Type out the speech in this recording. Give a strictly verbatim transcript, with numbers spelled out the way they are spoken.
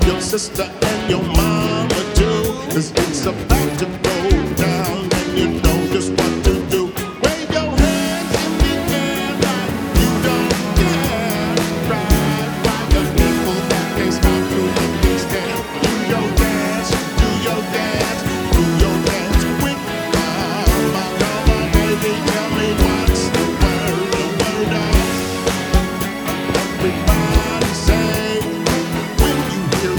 your sister and your mama too. 'Cause it's about to go down and you know just what to do. Wave your hands in the air like you don't care. Ride while the people that can't stop you looking scared. Do your dance, do your dance, do your dance quick. Come on, come on, baby, tell me what